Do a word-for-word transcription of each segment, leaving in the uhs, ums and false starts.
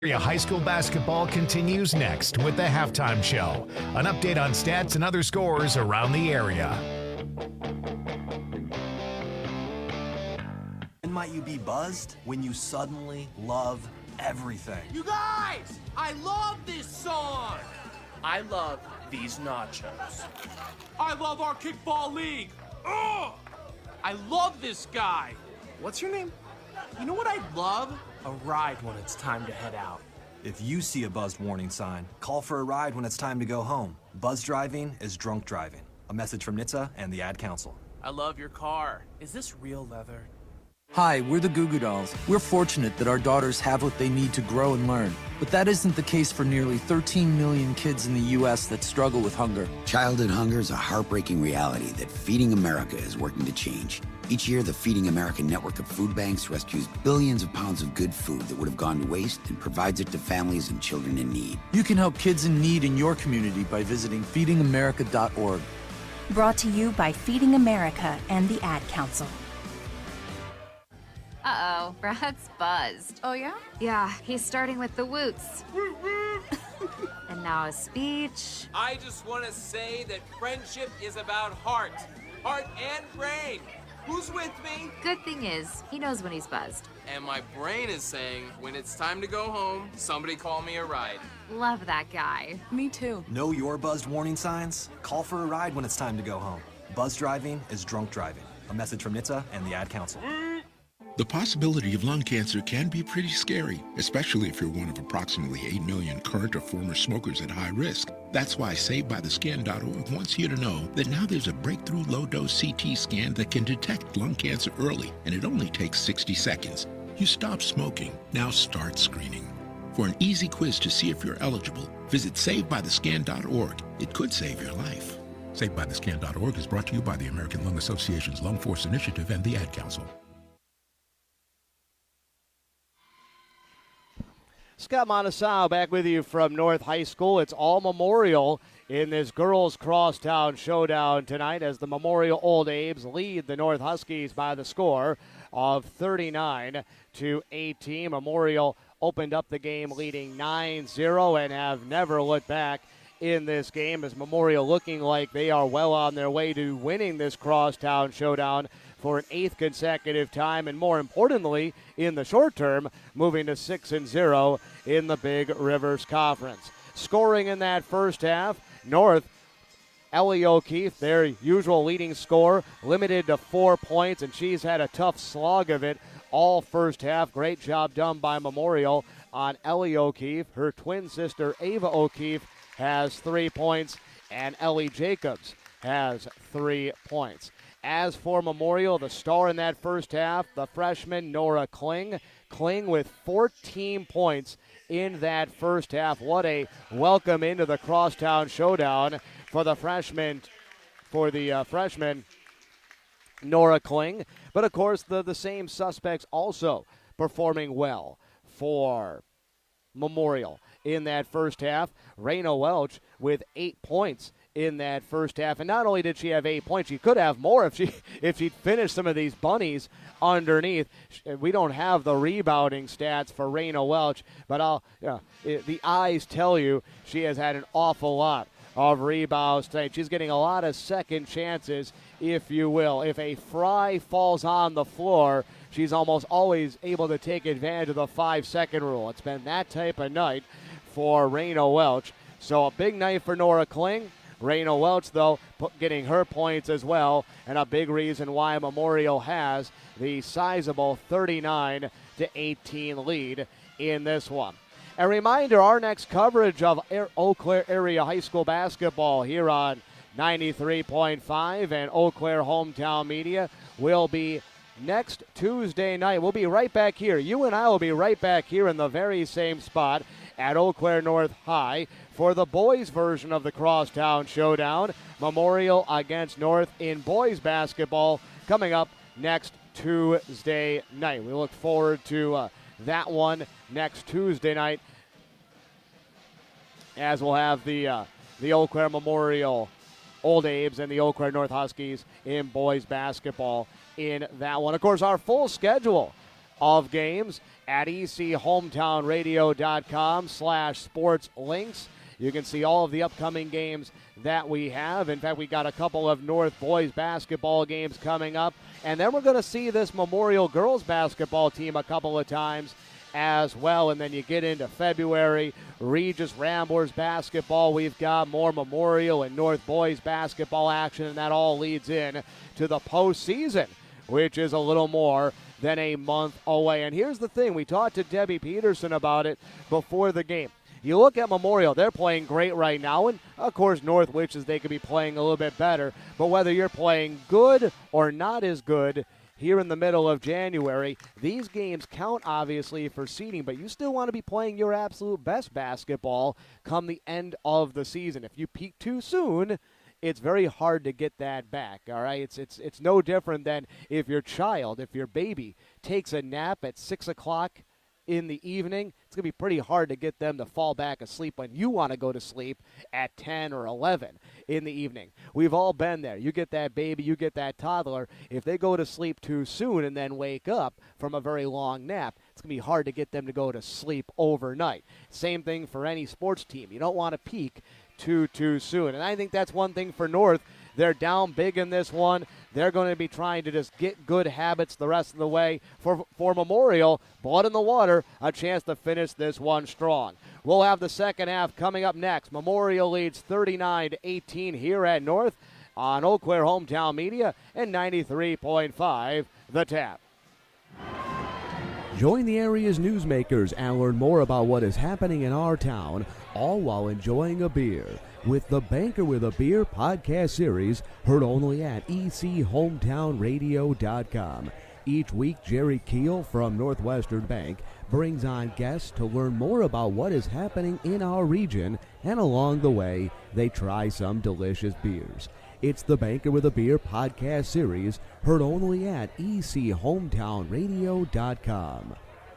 Area High School basketball continues next with the Halftime Show. An update on stats and other scores around the area. When might you be buzzed? When you suddenly love everything. You guys, I love this song. I love these nachos. I love our kickball league. Ugh! I love this guy. What's your name? You know what I love? A ride when it's time to head out. If you see a buzzed warning sign, call for a ride when it's time to go home. Buzz driving is drunk driving. A message from N H T S A and the Ad Council. I love your car. Is this real leather? Hi, we're the Goo Goo Dolls. We're fortunate that our daughters have what they need to grow and learn. But that isn't the case for nearly thirteen million kids in the U S that struggle with hunger. Childhood hunger is a heartbreaking reality that Feeding America is working to change. Each year, the Feeding America network of food banks rescues billions of pounds of good food that would have gone to waste and provides it to families and children in need. You can help kids in need in your community by visiting feeding america dot org. Brought to you by Feeding America and the Ad Council. Uh-oh, Brad's buzzed. Oh, yeah? Yeah, he's starting with the woots. And now a speech. I just want to say that friendship is about heart. Heart and brain. Who's with me? Good thing is, he knows when he's buzzed. And my brain is saying, when it's time to go home, somebody call me a ride. Love that guy. Me too. Know your buzzed warning signs? Call for a ride when it's time to go home. Buzz driving is drunk driving. A message from N H T S A and the Ad Council. The possibility of lung cancer can be pretty scary, especially if you're one of approximately eight million current or former smokers at high risk. That's why Saved By The Scan dot org wants you to know that now there's a breakthrough low-dose C T scan that can detect lung cancer early, and it only takes sixty seconds. You stop smoking, now start screening. For an easy quiz to see if you're eligible, visit Saved By The Scan dot org. It could save your life. Saved By The Scan dot org is brought to you by the American Lung Association's Lung Force Initiative and the Ad Council. Scott Montesau back with you from North High School. It's all Memorial in this girls crosstown showdown tonight as the Memorial Old Abe's lead the North Huskies by the score of thirty-nine to eighteen. Memorial opened up the game leading nine zero and have never looked back in this game as Memorial looking like they are well on their way to winning this crosstown showdown for an eighth consecutive time, and more importantly, in the short term, moving to six and zero in the Big Rivers Conference. Scoring in that first half, North, Ellie O'Keefe, their usual leading scorer, limited to four points, and she's had a tough slog of it all first half. Great job done by Memorial on Ellie O'Keefe. Her twin sister, Ava O'Keefe, has three points, and Ellie Jacobs has three points. As for Memorial, the star in that first half, the freshman Nora Kling. Kling with fourteen points in that first half. What a welcome into the crosstown showdown for the freshman, for the uh, freshman Nora Kling. But of course, the, the same suspects also performing well for Memorial in that first half. Raina Welch with eight points in that first half, and not only did she have eight points, she could have more if she if she'd finished some of these bunnies underneath. We don't have the rebounding stats for Raina Welch, but I'll you know, it, the eyes tell you she has had an awful lot of rebounds tonight. She's getting a lot of second chances, if you will. If a fry falls on the floor, she's almost always able to take advantage of the five-second rule. It's been that type of night for Raina Welch. So a big night for Nora Kling. Raina Welch, though, getting her points as well, and a big reason why Memorial has the sizable thirty-nine to eighteen lead in this one. A reminder, our next coverage of Eau Claire Area High School basketball here on ninety-three point five and Eau Claire Hometown Media will be next Tuesday night. We'll be right back here. You and I will be right back here in the very same spot at Eau Claire North High for the boys version of the Crosstown Showdown. Memorial against North in boys basketball coming up next Tuesday night. We look forward to uh, that one next Tuesday night, as we'll have the uh, the Eau Claire Memorial Old Abe's and the Eau Claire North Huskies in boys basketball in that one. Of course, our full schedule of games at e c hometown radio dot com slash sports links. You can see all of the upcoming games that we have. In fact, we got a couple of North boys basketball games coming up. And then we're going to see this Memorial girls basketball team a couple of times as well. And then you get into February, Regis Ramblers basketball. We've got more Memorial and North boys basketball action, and that all leads in to the postseason, which is a little more than a month away. And here's the thing. We talked to Debbie Peterson about it before the game. You look at Memorial, they're playing great right now, and of course North wishes they could be playing a little bit better, but whether you're playing good or not as good here in the middle of January, these games count obviously for seeding, but you still want to be playing your absolute best basketball come the end of the season. If you peak too soon, it's very hard to get that back, all right? It's it's it's no different than if your child, if your baby takes a nap at six o'clock in the evening. It's going to be pretty hard to get them to fall back asleep when you want to go to sleep at ten or eleven in the evening. We've all been there. You get that baby, you get that toddler. If they go to sleep too soon and then wake up from a very long nap, it's going to be hard to get them to go to sleep overnight. Same thing for any sports team. You don't want to peak too, too soon. And I think that's one thing for North. They're down big in this one. They're going to be trying to just get good habits the rest of the way. For, for Memorial, blood in the water, a chance to finish this one strong. We'll have the second half coming up next. Memorial leads thirty-nine to eighteen here at North on Eau Claire Hometown Media and ninety-three point five The Tap. Join the area's newsmakers and learn more about what is happening in our town, all while enjoying a beer, with the Banker with a Beer podcast series, heard only at e c hometown radio dot com. Each week, Jerry Keel from Northwestern Bank brings on guests to learn more about what is happening in our region, and along the way, they try some delicious beers. It's the Banker with a Beer podcast series, heard only at e c hometown radio dot com.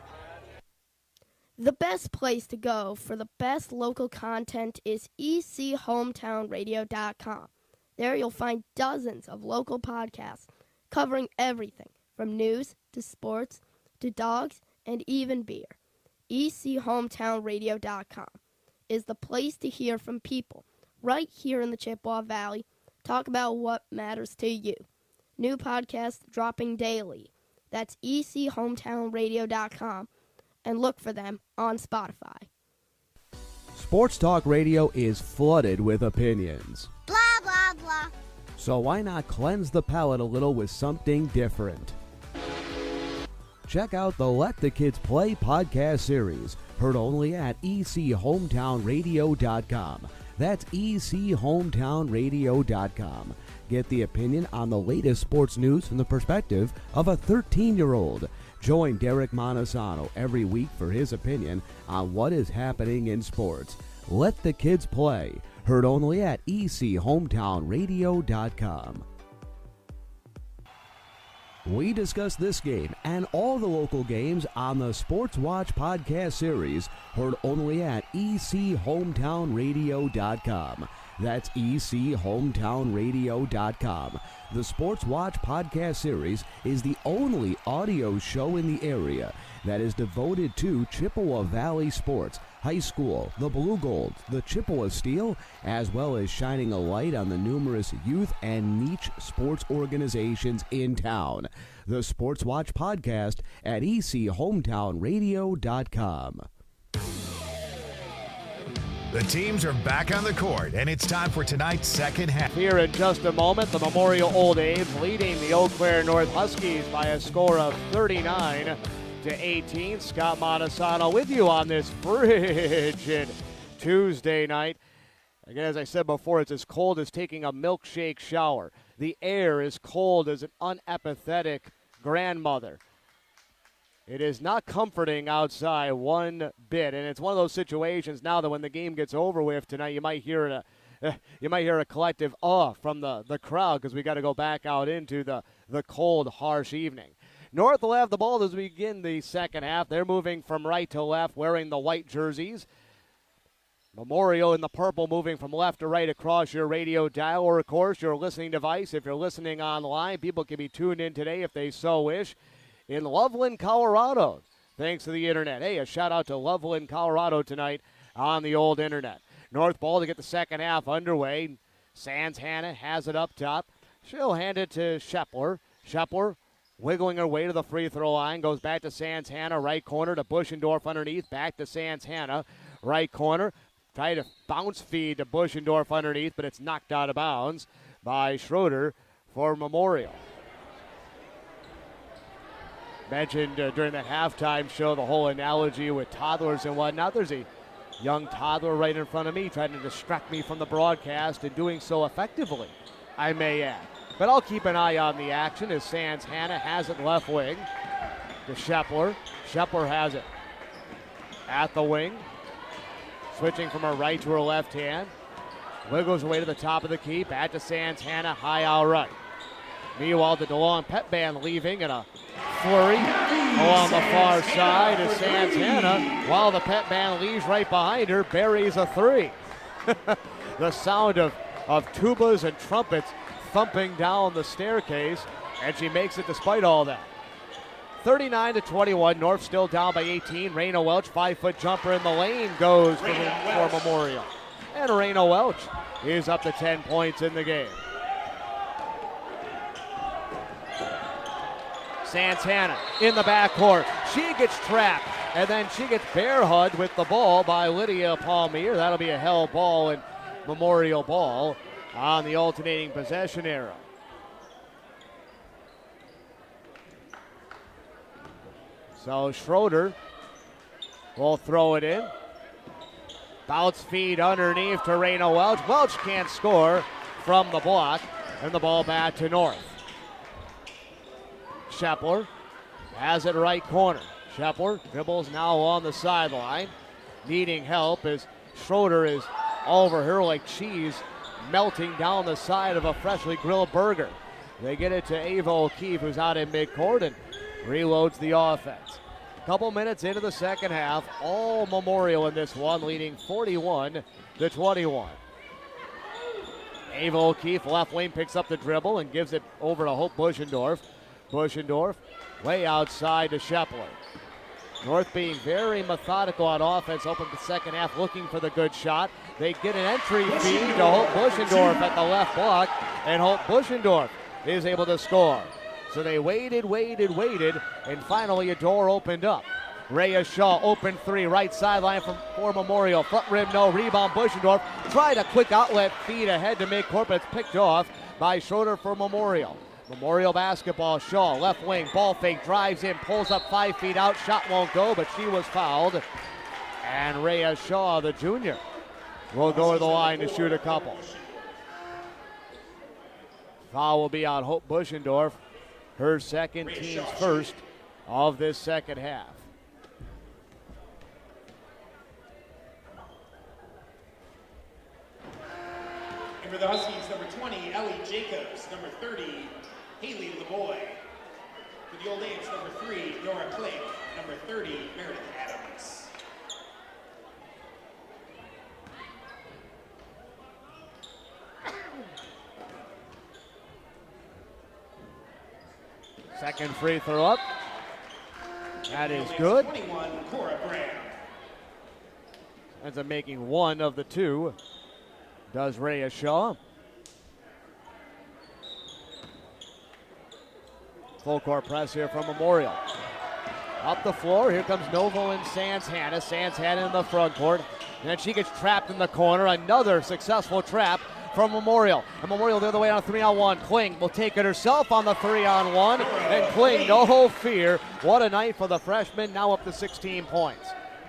The best place to go for the best local content is e c hometown radio dot com. There you'll find dozens of local podcasts covering everything from news to sports to dogs and even beer. e c hometown radio dot com is the place to hear from people right here in the Chippewa Valley. Talk about what matters to you. New podcasts dropping daily. That's e c hometown radio dot com, and look for them on Spotify. Sports Talk Radio is flooded with opinions. Blah, blah, blah. So why not cleanse the palate a little with something different? Check out the Let the Kids Play podcast series, heard only at e c hometown radio dot com. That's e c hometown radio dot com. Get the opinion on the latest sports news from the perspective of a thirteen-year-old. Join Derek Montesano every week for his opinion on what is happening in sports. Let the Kids Play, heard only at e c hometown radio dot com. We discuss this game and all the local games on the Sports Watch podcast series, heard only at e c hometown radio dot com. That's e c hometown radio dot com. The Sports Watch podcast series is the only audio show in the area that is devoted to Chippewa Valley sports, high school, the Blue Gold, the Chippewa Steel, as well as shining a light on the numerous youth and niche sports organizations in town. The Sports Watch podcast at e c hometown radio dot com. The teams are back on the court, and it's time for tonight's second half. Here in just a moment, the Memorial Old A's leading the Eau Claire North Huskies by a score of thirty-nine to eighteen. Scott Montesano with you on this frigid Tuesday night. Again, as I said before, it's as cold as taking a milkshake shower. The air is cold as an unempathetic grandmother. It is not comforting outside one bit, and it's one of those situations now that when the game gets over with tonight, you might hear a, uh, you might hear a collective "uh" from the, the crowd because we got to go back out into the, the cold, harsh evening. North will have the ball as we begin the second half. They're moving from right to left, wearing the white jerseys. Memorial in the purple, moving from left to right across your radio dial, or of course your listening device. If you're listening online, people can be tuned in today if they so wish. In Loveland, Colorado, thanks to the internet. Hey, a shout out to Loveland, Colorado tonight on the old internet. North ball to get the second half underway. Sands Hannah has it up top. She'll hand it to Shepler. Shepler wiggling her way to the free throw line. Goes back to Sands Hannah. Right corner to Buschendorf underneath. Back to Sands Hannah. Right corner. Try to bounce feed to Buschendorf underneath, but it's knocked out of bounds by Schroeder for Memorial. Mentioned uh, during that halftime show the whole analogy with toddlers and whatnot. There's a young toddler right in front of me trying to distract me from the broadcast and doing so effectively, I may add. But I'll keep an eye on the action as Sands Hannah has it left wing to Shepler. Shepler has it at the wing. Switching from her right to her left hand. Wiggles away to the top of the key. Back to Sands Hannah, high out right. Meanwhile, the DeLong Pep Band leaving in a flurry along the far side is Sands Hannah. While the Pep Band leaves right behind her, buries a three. The sound of, of tubas and trumpets thumping down the staircase, and she makes it despite all that. thirty-nine to twenty-one, North still down by eighteen. Raina Welch, five-foot jumper in the lane, goes for, for Memorial. And Raina Welch is up to ten points in the game. Sands Hannah in the backcourt. She gets trapped, and then she gets bear hugged with the ball by Lydia Palmier. That'll be a held ball and Memorial ball on the alternating possession arrow. So Schroeder will throw it in. Bounce feed underneath to Raina Welch. Welch can't score from the block, and the ball back to North. Shepler has it right corner. Shepler dribbles now on the sideline, needing help as Schroeder is over her like cheese melting down the side of a freshly grilled burger. They get it to Ava O'Keefe, who's out in midcourt, and reloads the offense. Couple minutes into the second half, all Memorial in this one, leading forty-one to twenty-one. Ava O'Keefe, left wing, picks up the dribble and gives it over to Hope Buschendorf. Buschendorf way outside to Shepler. North being very methodical on offense, opened the second half looking for the good shot. They get an entry feed to Hope Buschendorf at the left block, and Hope Buschendorf is able to score. So they waited, waited, waited, and finally a door opened up. Rhea Shaw, open three, right sideline from for Memorial. Front rim, no, rebound, Buschendorf. Tried a quick outlet feed ahead to midcourt, but it's picked off by Schroeder for Memorial. Memorial basketball, Shaw, left wing, ball fake, drives in, pulls up five feet out, shot won't go, but she was fouled. And Rhea Shaw, the junior, will go to the line to shoot a couple. Foul will be on Hope Buschendorf. Her second, team's first of this second half. And for the Huskies, number twenty, Ellie Jacobs. Number thirty, Haley LeBoy. For the Old Apes, number three, Nora Clake. Number thirty, Meredith Adams. Second free throw up. That is good. twenty-one, Cora Graham. Ends up making one of the two. Does Rhea Shaw. Full court press here from Memorial. Up the floor, here comes Novo and Sands Hannah. Sands Hannah in the front court. And then she gets trapped in the corner. Another successful trap from Memorial. And Memorial the other way on a three-on-one. Kling will take it herself on the three-on-one. And Kling, no fear. What a night for the freshman, now up to sixteen points.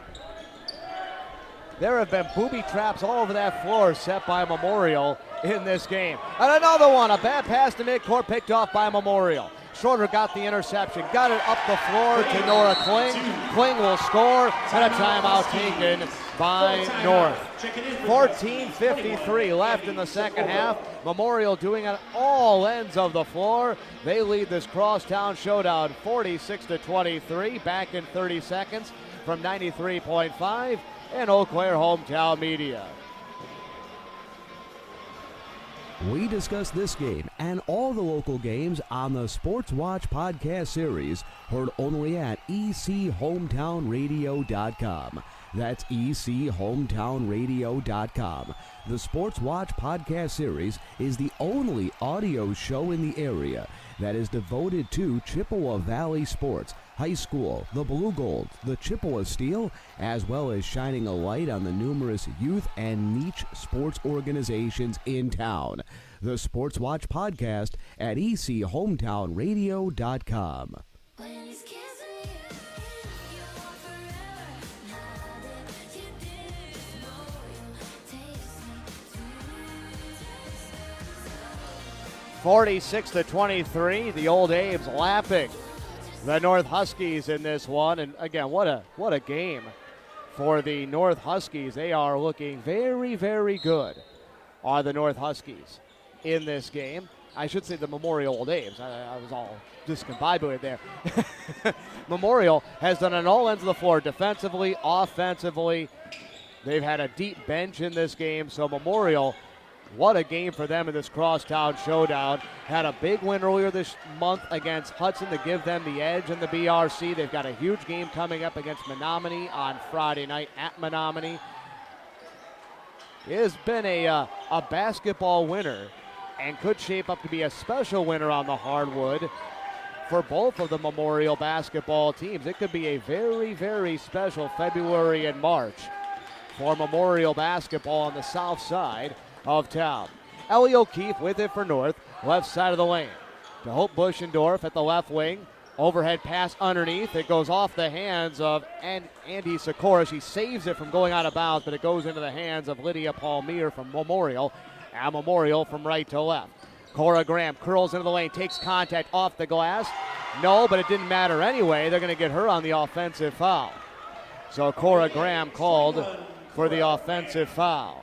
There have been booby traps all over that floor set by Memorial in this game. And another one, a bad pass to midcourt picked off by Memorial. Schroeder got the interception, got it up the floor to Nora Kling. Kling will score, and a timeout taken by North. fourteen fifty-three left in the second half. Memorial doing it all ends of the floor. They lead this crosstown showdown forty-six to twenty-three. Back in thirty seconds from ninety-three point five and Eau Claire Hometown Media. We discuss this game and all the local games on the Sports Watch podcast series, heard only at e c hometown radio dot com. That's e c hometown radio dot com. The Sports Watch podcast series is the only audio show in the area that is devoted to Chippewa Valley sports, high school, the Blue Gold, the Chippewa Steel, as well as shining a light on the numerous youth and niche sports organizations in town. The Sports Watch podcast at e c hometown radio dot com. forty-six to twenty-three, the Old Abe's lapping the North Huskies in this one. And again, what a what a game for the North Huskies. They are looking very, very good, are the North Huskies in this game. I should say the Memorial Old Abe's. I, I was all discombobulated there. Memorial has done on all ends of the floor, defensively, offensively. They've had a deep bench in this game, so Memorial, what a game for them in this crosstown showdown. Had a big win earlier this month against Hudson to give them the edge in the B R C. They've got a huge game coming up against Menominee on Friday night at Menominee. It has been a, uh, a basketball winner and could shape up to be a special winner on the hardwood for both of the Memorial basketball teams. It could be a very, very special February and March for Memorial basketball on the south side of town. Ellie O'Keefe with it for North, left side of the lane. To Hope Buschendorf at the left wing. Overhead pass underneath. It goes off the hands of Andy Sikora. She saves it from going out of bounds, but it goes into the hands of Lydia Palmier from Memorial. And Memorial from right to left. Cora Graham curls into the lane, takes contact off the glass. No, but it didn't matter anyway. They're going to get her on the offensive foul. So Cora Graham called for the offensive foul.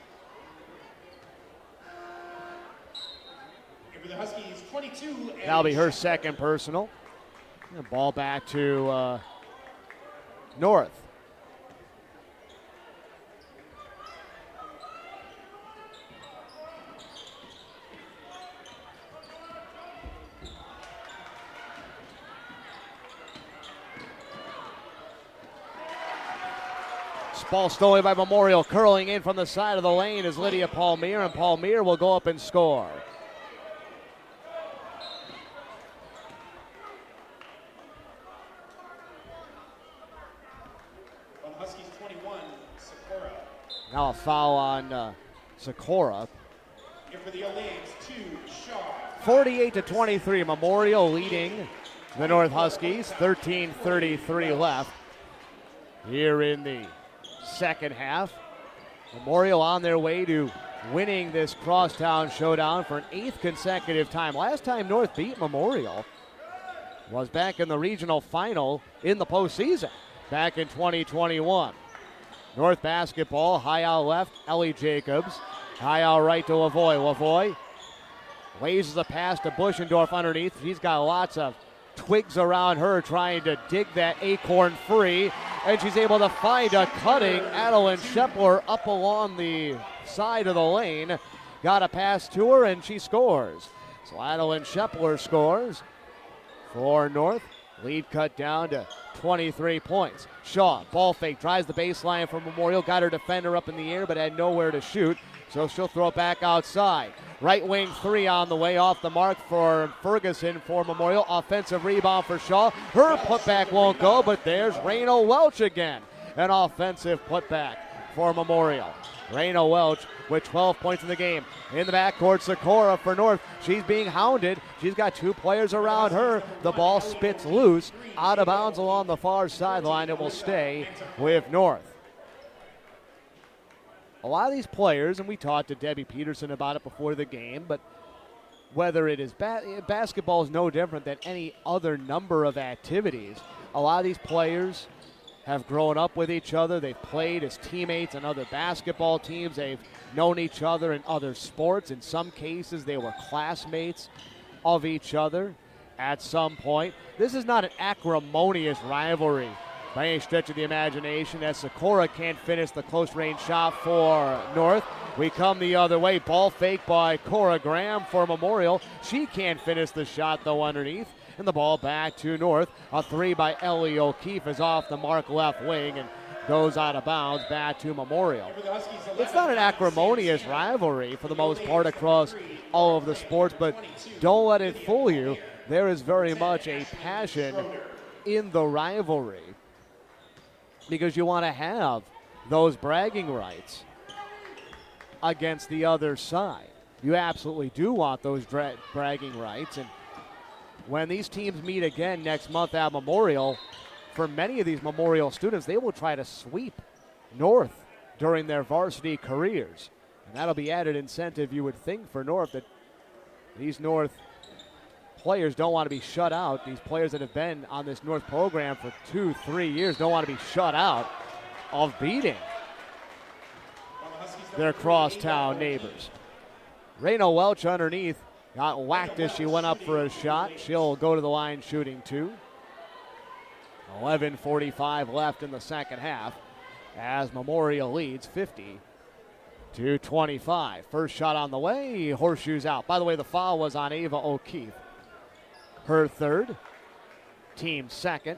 The Huskies, twenty-two. That'll be her second personal. And ball back to uh, North. Ball stolen by Memorial. Curling in from the side of the lane is Lydia Palmier, and Palmier will go up and score. On Huskies twenty-one, Sikora. Now a foul on uh, Sikora. Here for the Old Abe's, two, Shaw. forty-eight to twenty-three, Memorial leading the North Huskies. thirteen thirty-three left here in the second half. Memorial on their way to winning this crosstown showdown for an eighth consecutive time. Last time North beat Memorial was back in the regional final in the postseason back in twenty twenty-one. North basketball, high out left, Ellie Jacobs. High out right to Lavoie. Lavoie lays the pass to Buschendorf underneath. She's got lots of twigs around her trying to dig that acorn free, and she's able to find a cutting Adeline Shepler up along the side of the lane. Got a pass to her, and she scores. So Adeline Shepler scores for North. Lead cut down to twenty-three points. Shaw, ball fake, drives the baseline for Memorial. Got her defender up in the air, but had nowhere to shoot, so she'll throw it back outside. Right wing three on the way, off the mark for Ferguson for Memorial. Offensive rebound for Shaw. Her putback won't go, but there's Rayna Welch again. An offensive putback for Memorial. Rayna Welch with twelve points in the game. In the backcourt, Sikora for North. She's being hounded. She's got two players around her. The ball spits loose, out of bounds along the far sideline. It will stay with North. A lot of these players, and we talked to Debbie Peterson about it before the game, but whether it is ba- basketball is no different than any other number of activities. A lot of these players have grown up with each other. They've played as teammates on other basketball teams. They've known each other in other sports. In some cases, they were classmates of each other at some point. This is not an acrimonious rivalry by any stretch of the imagination, as Sikora can't finish the close-range shot for North. We come the other way. Ball fake by Cora Graham for Memorial. She can't finish the shot, though, underneath. And the ball back to North. A three by Ellie O'Keefe is off the mark left wing and goes out of bounds back to Memorial. It's not an acrimonious rivalry for the most part across all of the sports, but don't let it fool you. There is very much a passion in the rivalry because you want to have those bragging rights against the other side. You absolutely do want those dra- bragging rights. And when these teams meet again next month at Memorial, for many of these Memorial students, they will try to sweep North during their varsity careers. And that'll be added incentive, you would think, for North, that these North players don't want to be shut out. These players that have been on this North program for two, three years don't want to be shut out of beating their crosstown neighbors. Reno Welch underneath got whacked as she went up for a shot. She'll go to the line shooting two. eleven forty-five left in the second half as Memorial leads fifty to twenty-five. First shot on the way, horseshoes out. By the way, the foul was on Ava O'Keefe. Her third, team second.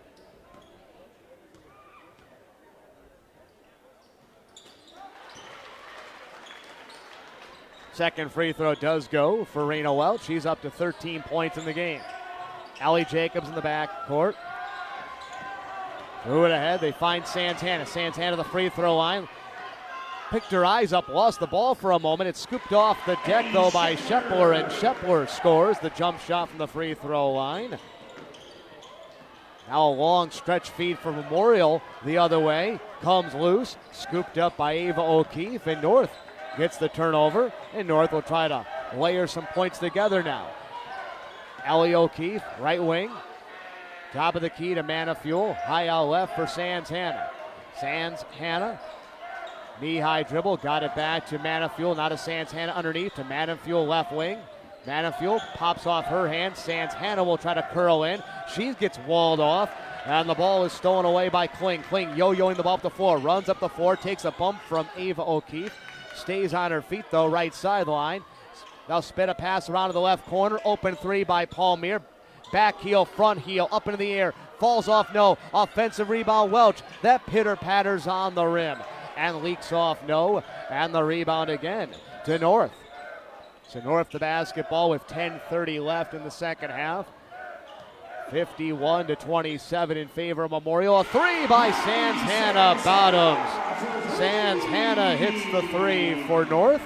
Second free throw does go for Reno Welch. She's up to thirteen points in the game. Allie Jacobs in the back court. Threw it ahead. They find Santana. Santana the free throw line. Picked her eyes up, lost the ball for a moment. It's scooped off the deck, though, by Shepler, and Shepler scores the jump shot from the free throw line. Now a long stretch feed for Memorial the other way. Comes loose, scooped up by Ava O'Keefe, and North gets the turnover, and North will try to layer some points together now. Ellie O'Keefe, right wing. Top of the key to Manafuel. High out left for Sands Hannah. Sands Hannah. Knee-high dribble. Got it back to Manafuel. Now to Sands Hannah underneath to Manafuel left wing. Manafuel pops off her hand. Sands Hannah will try to curl in. She gets walled off. And the ball is stolen away by Kling. Kling yo-yoing the ball up the floor. Runs up the floor. Takes a bump from Ava O'Keefe. Stays on her feet, though, right sideline. Now spin a pass around to the left corner. Open three by Palmier. Back heel, front heel, up into the air. Falls off, no. Offensive rebound, Welch. That pitter-patters on the rim. And leaks off, no. And the rebound again to North. So North the basketball with ten thirty left in the second half. fifty-one to twenty-seven in favor of Memorial. A three by Sands Hannah, bottoms. Sands Hannah hits the three for North.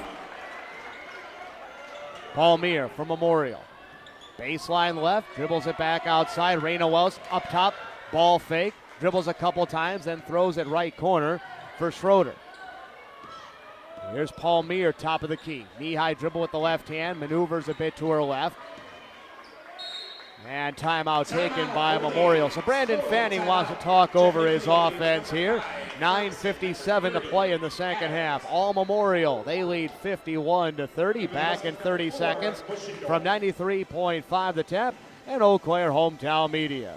Palmier for Memorial. Baseline left, dribbles it back outside. Reno Welch up top, ball fake, dribbles a couple times, then throws it right corner for Schroeder. Here's Palmier, top of the key. Knee-high dribble with the left hand, maneuvers a bit to her left. And timeout taken by Memorial. So Brandon Fanning wants to talk over his offense here. nine fifty-seven to play in the second half. All Memorial, they lead fifty-one to thirty. Back in thirty seconds from ninety-three point five The Tap and Eau Claire Hometown Media.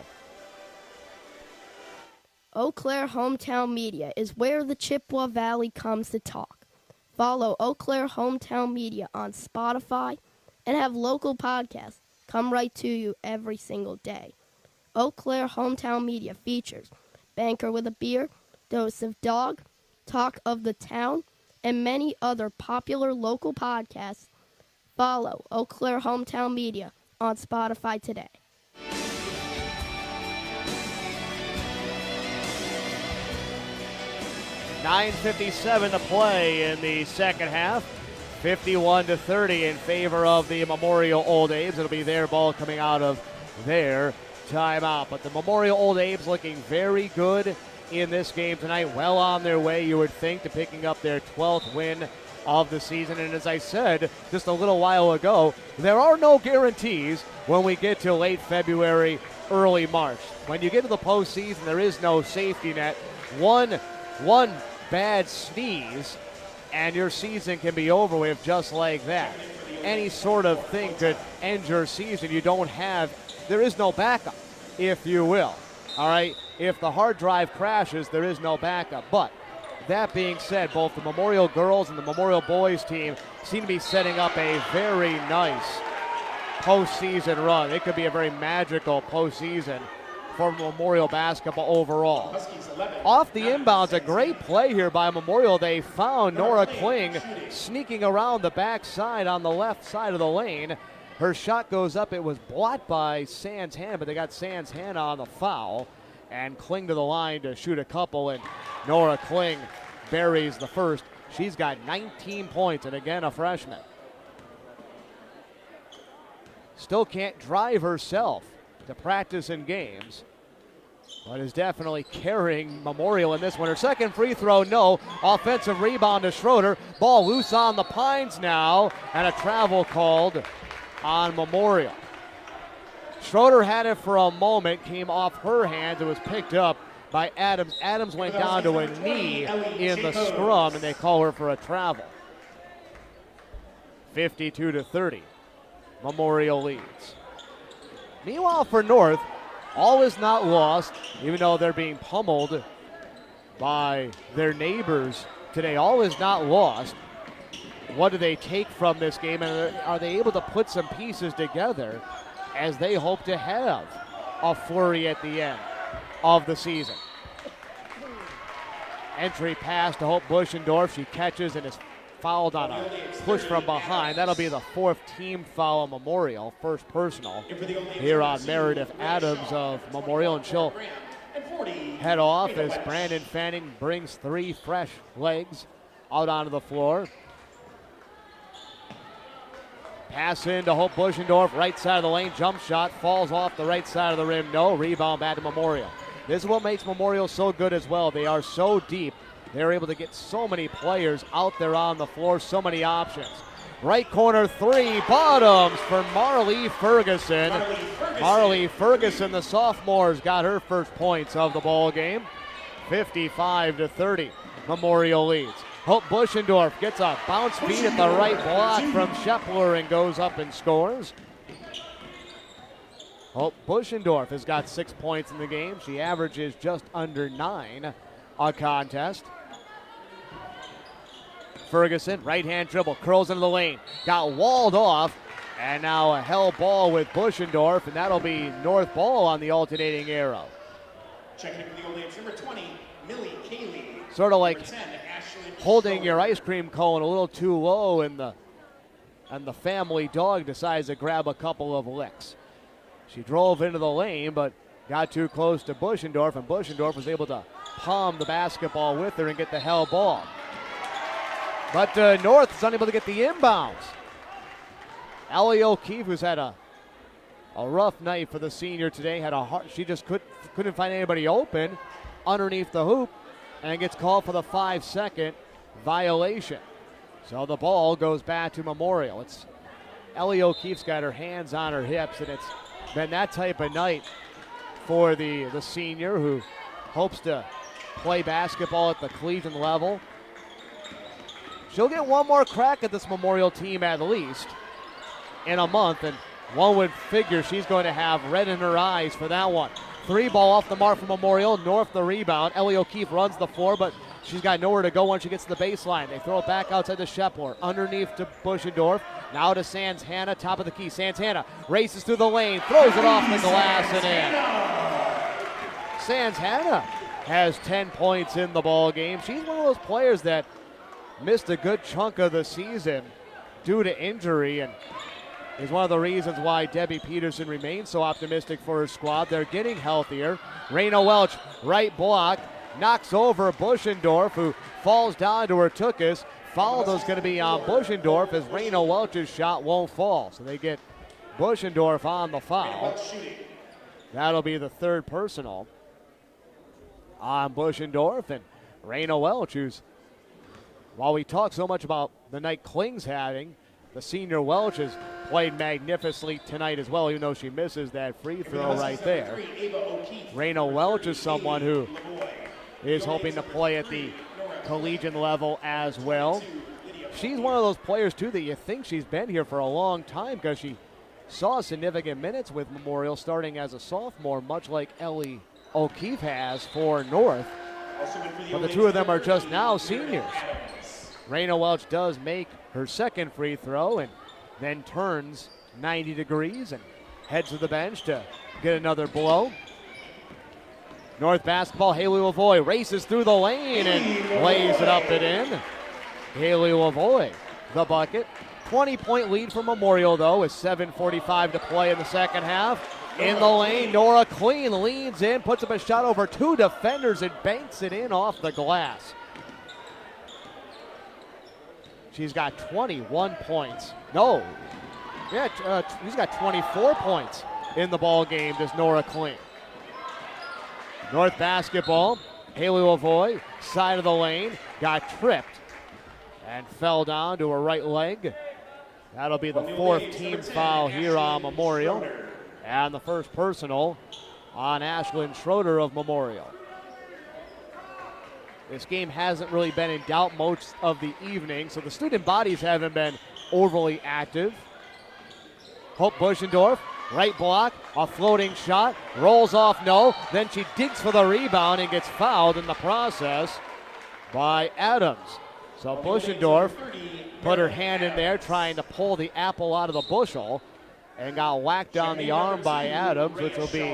Eau Claire Hometown Media is where the Chippewa Valley comes to talk. Follow Eau Claire Hometown Media on Spotify and have local podcasts come right to you every single day. Eau Claire Hometown Media features Banker with a Beer, Dose of Dog, Talk of the Town, and many other popular local podcasts. Follow Eau Claire Hometown Media on Spotify today. nine fifty-seven to play in the second half. fifty-one to thirty in favor of the Memorial Old Abe's. It'll be their ball coming out of their timeout. But the Memorial Old Abe's looking very good in this game tonight. Well on their way, you would think, to picking up their twelfth win of the season. And as I said just a little while ago, there are no guarantees when we get to late February, early March. When you get to the postseason, there is no safety net. One, one bad sneeze and your season can be over with just like that. Any sort of thing could end your season. You don't have, there is no backup, if you will. All right? if the hard drive crashes, there is no backup. But that being said, both the Memorial girls and the Memorial boys team seem to be setting up a very nice postseason run. It could be a very magical postseason for Memorial basketball overall. Off the inbounds, a great play here by Memorial. They found Nora Kling sneaking around the backside on the left side of the lane. Her shot goes up. It was blocked by Sands Hannah, but they got Sands Hannah on the foul. And Kling to the line to shoot a couple, and Nora Kling buries the first. She's got nineteen points, and again, a freshman. Still can't drive herself to practice in games, but is definitely carrying Memorial in this one. Her second free throw, no. Offensive rebound to Schroeder. Ball loose on the Pines now, and a travel called on Memorial. Schroeder had it for a moment, came off her hands, and was picked up by Adams. Adams went down to a knee in the scrum, and they call her for a travel. fifty-two to thirty. Memorial leads. Meanwhile, for North, all is not lost, even though they're being pummeled by their neighbors today. All is not lost. What do they take from this game, and are they able to put some pieces together as they hope to have a flurry at the end of the season? Entry pass to Hope Buschendorf. She catches and is fouled on a push from behind. That'll be the fourth team foul on Memorial, first personal here on Meredith Adams of Memorial, and she'll head off as Brandon Fanning brings three fresh legs out onto the floor. Pass in to Hope Buschendorf, right side of the lane, jump shot, falls off the right side of the rim, no, rebound back to Memorial. This is what makes Memorial so good as well. They are so deep. They're able to get so many players out there on the floor, so many options. Right corner three, bottoms for Marley Ferguson. Marley Ferguson, Marley Ferguson, the sophomore, has got her first points of the ball game. fifty-five to thirty, Memorial leads. Hope Buschendorf gets a bounce beat at the right block from Shepler and goes up and scores. Hope Buschendorf has got six points in the game. She averages just under nine a contest. Ferguson, right-hand dribble, curls into the lane. Got walled off, and now a hell ball with Buschendorf, and that'll be North ball on the alternating arrow. Checking in for the Old Apes, number twenty, Millie Cayley. Sort of like ten, holding your ice cream cone a little too low, and the and the family dog decides to grab a couple of licks. She drove into the lane, but got too close to Buschendorf, and Buschendorf was able to palm the basketball with her and get the hell ball. But uh, North is unable to get the inbounds. Ellie O'Keefe, who's had a a rough night for the senior today, had a hard, she just could, couldn't find anybody open underneath the hoop, and gets called for the five-second violation. So the ball goes back to Memorial. It's Ellie O'Keefe's got her hands on her hips, and it's been that type of night for the, the senior who hopes to play basketball at the collegiate level. She'll get one more crack at this Memorial team at least in a month, and one would figure she's going to have red in her eyes for that one. Three ball off the mark for Memorial. North the rebound. Ellie O'Keefe runs the floor, but she's got nowhere to go once she gets to the baseline. They throw it back outside to Shepler. Underneath to Buschendorf. Now to Sands Hannah, top of the key. Sands Hannah races through the lane, throws it off the glass and in. Sands Hannah has ten points in the ball game. She's one of those players that missed a good chunk of the season due to injury, and is one of the reasons why Debbie Peterson remains so optimistic for her squad. They're getting healthier. Raina Welch, right block, knocks over Buschendorf, who falls down to her Tookus. Foul is going to be on Buschendorf as Raina Welch's shot won't fall. So they get Buschendorf on the foul. That'll be the third personal on Buschendorf, and Raina Welch, who's, while we talk so much about the night Kling's having, the senior Welch has played magnificently tonight as well, even though she misses that free throw right there. Raina Welch is someone who is hoping to play at the collegiate level as well. She's one of those players, too, that you think she's been here for a long time because she saw significant minutes with Memorial starting as a sophomore, much like Ellie O'Keefe has for North. But the two of them are just now seniors. Raina Welch does make her second free throw and then turns ninety degrees and heads to the bench to get another blow. North basketball, Haley Lavoie races through the lane and lays it up and in. Haley Lavoie, the bucket. twenty-point lead for Memorial, though, with seven forty-five to play in the second half. In the lane, Nora Clean leads in, puts up a shot over two defenders and banks it in off the glass. She's got twenty-one points. No, yeah, uh, she's got twenty-four points in the ball game, does Nora Clean. North basketball, Haley Lavoie, side of the lane, got tripped and fell down to her right leg. That'll be the fourth team foul here on Memorial. And the first personal on Ashlyn Schroeder of Memorial. This game hasn't really been in doubt most of the evening, so the student bodies haven't been overly active. Hope Buschendorf, right block, a floating shot, rolls off, no. Then she digs for the rebound and gets fouled in the process by Adams. So Buschendorf put her hand in there trying to pull the apple out of the bushel and got whacked on the arm by Adams, which will be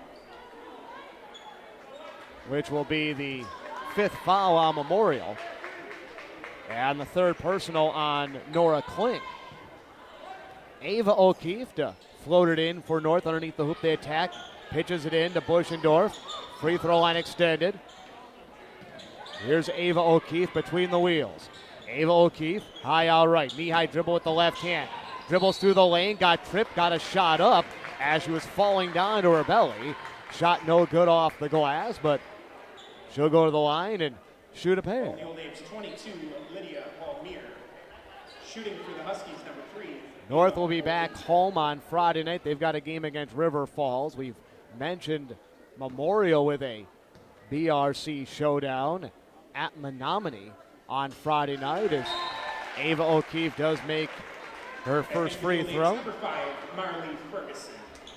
which will be the fifth foul on Memorial. And the third personal on Nora Kling. Ava O'Keefe to float it in for North underneath the hoop. They attack, pitches it in to Buschendorf. Free throw line extended. Here's Ava O'Keefe between the wheels. Ava O'Keefe, high out right. Knee-high dribble with the left hand. Dribbles through the lane, got tripped, got a shot up as she was falling down to her belly. Shot no good off the glass, but she'll go to the line and shoot a pair. The Old Abe's twenty-two, Lydia Palmier. Shooting for the Huskies, number three. North will be back home on Friday night. They've got a game against River Falls. We've mentioned Memorial with a B R C showdown at Menominee on Friday night as Ava O'Keefe does make her first free throw. Number five, Marley Ferguson.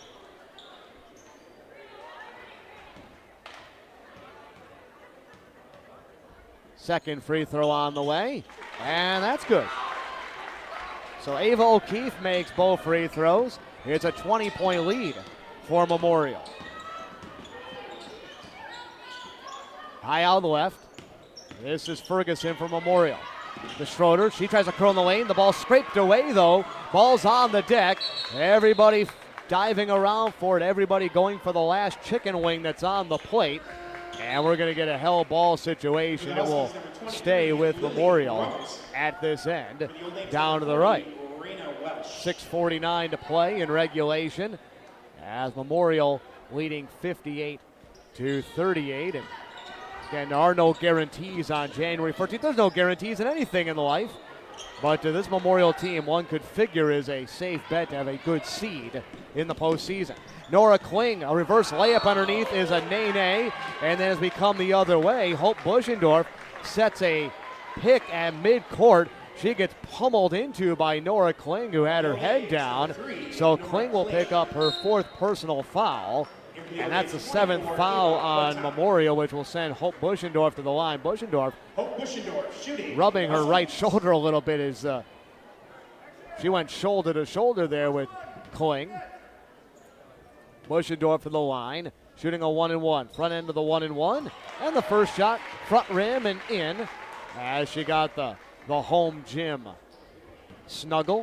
Second free throw on the way, and that's good. So Ava O'Keefe makes both free throws. It's a twenty-point lead for Memorial. High out of the left. This is Ferguson for Memorial. To Schroeder, she tries to curl in the lane. The ball scraped away, though. Ball's on the deck. Everybody diving around for it. Everybody going for the last chicken wing that's on the plate. And we're going to get a hell ball situation. It will stay with Memorial at this end. Down to the right. six forty-nine to play in regulation as Memorial leading fifty-eight to thirty-eight. And again, there are no guarantees on January fourteenth. There's no guarantees in anything in life. But uh, this Memorial team, one could figure, is a safe bet to have a good seed in the postseason. Nora Kling, a reverse layup underneath is a nay-nay. And then as we come the other way, Hope Buschendorf sets a pick at midcourt. She gets pummeled into by Nora Kling, who had her head down. So Kling will pick up her fourth personal foul. And that's the seventh foul on Memorial, which will send Hope Buschendorf to the line. Buschendorf, Hope Buschendorf shooting. Rubbing her right shoulder a little bit as uh, she went shoulder to shoulder there with Kling. Buschendorf to the line, shooting a one and one. Front end of the one and one. And the first shot, front rim and in as she got the, the home gym snuggle.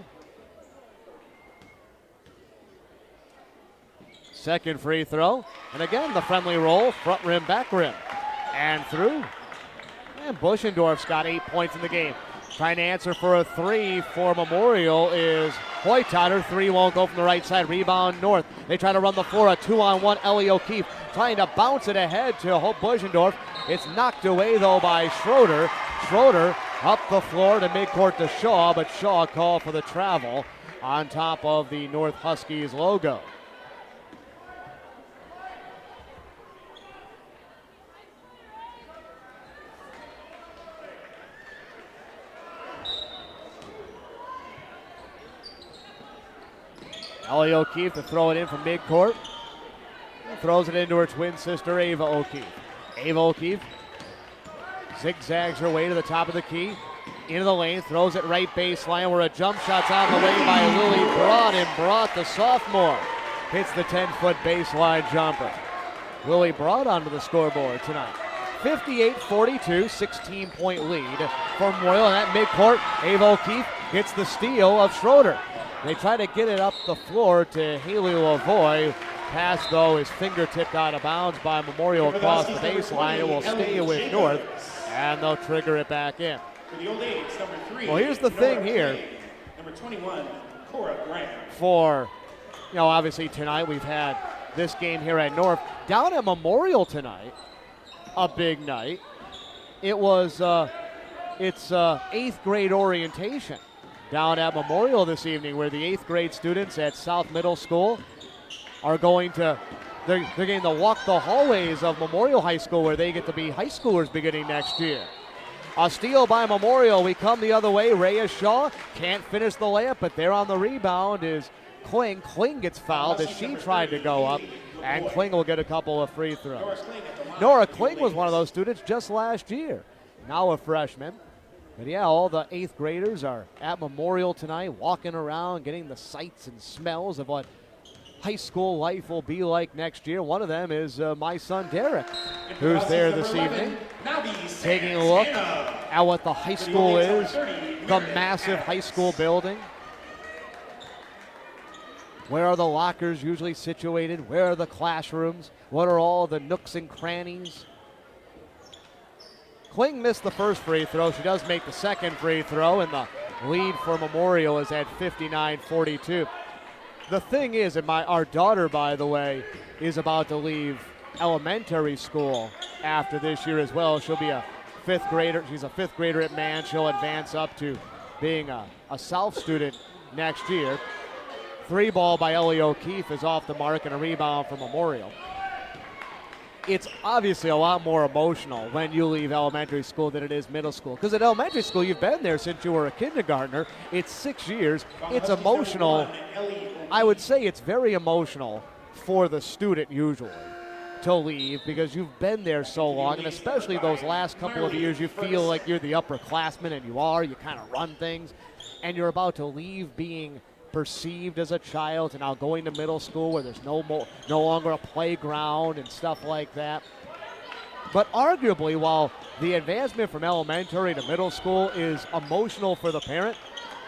Second free throw. And again, the friendly roll, front rim, back rim. And through. And Buschendorf's got eight points in the game. Trying to answer for a three for Memorial is Hoytotter. Three won't go from the right side. Rebound North. They try to run the floor. A two-on-one. Ellie O'Keefe trying to bounce it ahead to Hope Buschendorf. It's knocked away, though, by Schroeder. Schroeder up the floor to midcourt to Shaw, but Shaw called for the travel on top of the North Huskies logo. Ellie O'Keefe to throw it in from midcourt. throws it into her twin sister, Ava O'Keefe. Ava O'Keefe zigzags her way to the top of the key. Into the lane, throws it right baseline where a jump shot's on the way by Lily Broad, and Broad, the sophomore, hits the ten-foot baseline jumper. Lily Broad onto the scoreboard tonight. fifty-eight forty-two, sixteen-point lead for Memorial. And that midcourt, Ava O'Keefe gets the steal of Schroeder. They try to get it up the floor to Haley Lavoie. Pass, though, is fingertipped out of bounds by Memorial across the baseline. It will stay with North, and they'll trigger it back in. For the Old Aids, number three. Well, here's the thing here. Number twenty-one, Cora Graham. For, you know, obviously tonight we've had this game here at North. Down at Memorial tonight, a big night. It was, uh, it's uh, eighth grade orientation down at Memorial this evening, where the eighth grade students at South Middle School are going to, they're, they're getting to walk the hallways of Memorial High School, where they get to be high schoolers beginning next year. A steal by Memorial. We come the other way. Rhea Shaw can't finish the layup, but there on the rebound is Kling. Kling gets fouled as she tried to go up, and Kling will get a couple of free throws. Nora Kling was one of those students just last year, now a freshman. But yeah, all the eighth graders are at Memorial tonight, walking around, getting the sights and smells of what high school life will be like next year. One of them is uh, my son Derek, who's there this evening, taking a look at what the high school is, the massive high school building. Where are the lockers usually situated? Where are the classrooms? What are all the nooks and crannies? Kling missed the first free throw. She does make the second free throw, and the lead for Memorial is at fifty-nine forty-two. The thing is, and my our daughter, by the way, is about to leave elementary school after this year as well. She'll be a fifth grader. She's a fifth grader at Man. She'll advance up to being a, a South student next year. Three ball by Ellie O'Keefe is off the mark, and a rebound for Memorial. It's obviously a lot more emotional when you leave elementary school than it is middle school. Because at elementary school, you've been there since you were a kindergartner. It's six years. It's emotional. I would say it's very emotional for the student usually to leave, because you've been there so long, and especially those last couple of years, you feel like you're the upperclassman, and you are. You kind of run things, and you're about to leave being perceived as a child and now going to middle school where there's no more, no longer a playground and stuff like that. But arguably, while the advancement from elementary to middle school is emotional for the parent,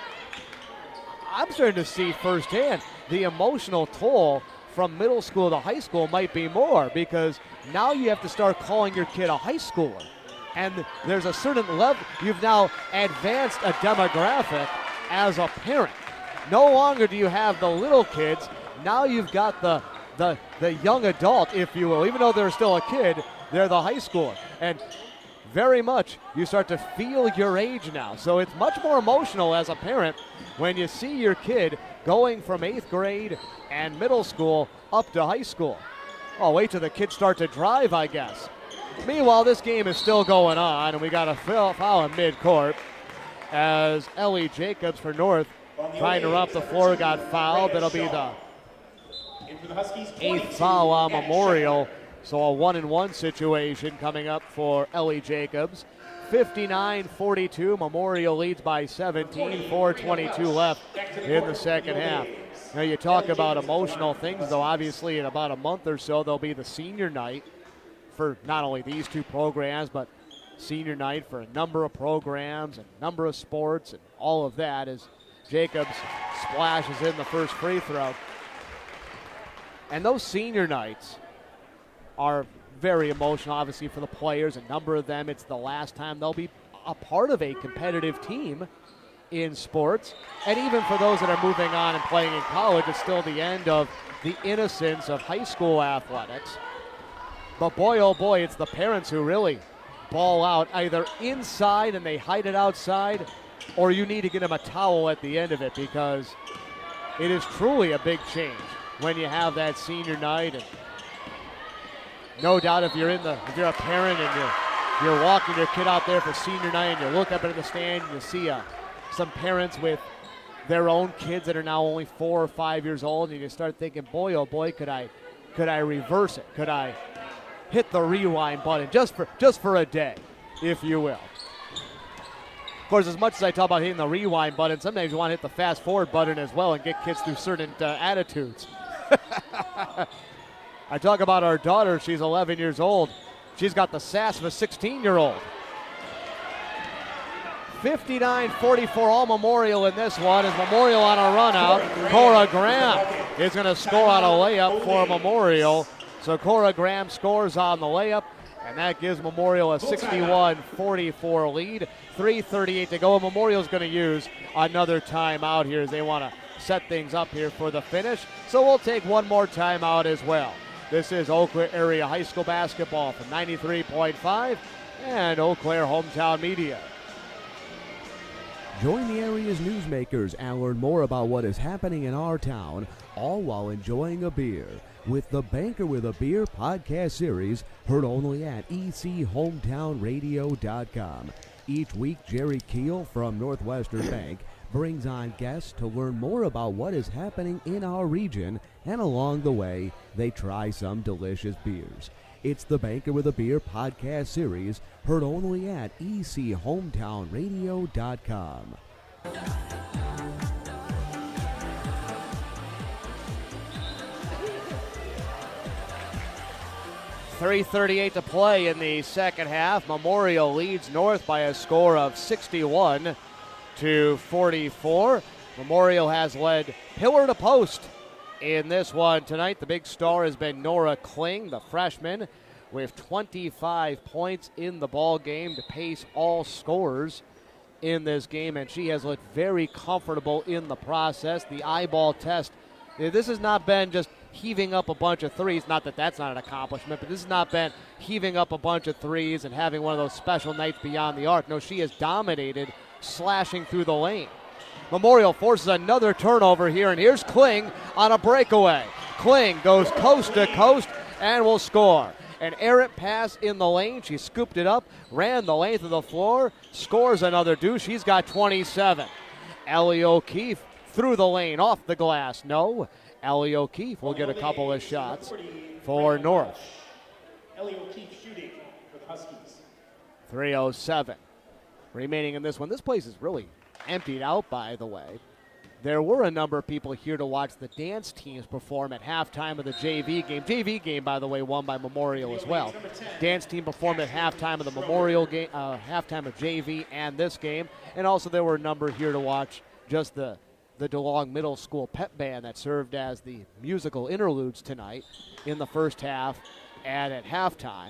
I'm starting to see firsthand the emotional toll from middle school to high school might be more, because now you have to start calling your kid a high schooler. And there's a certain level, you've now advanced a demographic as a parent. No longer do you have the little kids. Now you've got the, the the young adult, if you will. Even though they're still a kid, they're the high schooler. And very much you start to feel your age now. So it's much more emotional as a parent when you see your kid going from eighth grade and middle school up to high school. Oh, wait till the kids start to drive, I guess. Meanwhile, this game is still going on, and we got a foul in midcourt as Ellie Jacobs for North trying to run up the floor, got fouled. That'll be the eighth foul on Memorial. So a one and one situation coming up for Ellie Jacobs. fifty-nine forty-two, Memorial leads by seventeen, four twenty-two left in the second half. Now you talk about emotional things, though. Obviously in about a month or so there'll be the senior night for not only these two programs, but senior night for a number of programs and a number of sports and all of that, as Jacobs splashes in the first free throw. And those senior nights are very emotional, obviously, for the players. A number of them, it's the last time they'll be a part of a competitive team in sports. And even for those that are moving on and playing in college, it's still the end of the innocence of high school athletics. But boy, oh boy, it's the parents who really ball out, either inside and they hide it outside, or you need to get them a towel at the end of it, because it is truly a big change when you have that senior night. And no doubt, if you're in the, if you're a parent and you're you're walking your kid out there for senior night, and you look up into the stand and you see uh, some parents with their own kids that are now only four or five years old, and you start thinking, boy, oh boy, could I Could I reverse it? Could I hit the rewind button just for just for a day, if you will? Of course, as much as I talk about hitting the rewind button, sometimes you want to hit the fast forward button as well and get kids through certain uh, attitudes. I talk about our daughter. She's eleven years old. She's got the sass of a sixteen-year-old. fifty-nine forty-four all Memorial in this one. Is Memorial on a run out. Cora Graham is going to score on a layup for Memorial. So Cora Graham scores on the layup, and that gives Memorial a sixty-one forty-four lead. three thirty-eight to go. Memorial's going to use another timeout here as they want to set things up here for the finish. So we'll take one more timeout as well. This is Eau Claire Area High School basketball from ninety-three point five and Eau Claire Hometown Media. Join the area's newsmakers and learn more about what is happening in our town, all while enjoying a beer with the Banker with a Beer podcast series, heard only at E C hometown radio dot com. Each week, Jerry Keel from Northwestern Bank brings on guests to learn more about what is happening in our region, and along the way, they try some delicious beers. It's the Banker with a Beer podcast series, heard only at E C hometown radio dot com. three thirty-eight to play in the second half. Memorial leads North by a score of sixty-one to forty-four. Memorial has led pillar to post in this one tonight. The big star has been Nora Kling, the freshman, with twenty-five points in the ball game to pace all scorers in this game, and she has looked very comfortable in the process. The eyeball test, this has not been just heaving up a bunch of threes. Not that that's not an accomplishment, but this has not been heaving up a bunch of threes and having one of those special nights beyond the arc. No, she has dominated, slashing through the lane. Memorial forces another turnover here, and here's Kling on a breakaway. Kling goes coast to coast and will score. An errant pass in the lane. She scooped it up, ran the length of the floor, scores another deuce. She's got twenty-seven. Ellie O'Keefe through the lane, off the glass. No. Ellie O'Keefe will get a couple of shots for North. Ellie O'Keefe shooting for the Huskies. three oh seven remaining in this one. This place is really emptied out, by the way. There were a number of people here to watch the dance teams perform at halftime of the J V game. J V game, by the way, won by Memorial as well. Dance team performed at halftime of the Memorial game, uh, halftime of J V and this game. And also there were a number here to watch just the the DeLong Middle School pep band that served as the musical interludes tonight in the first half and at halftime.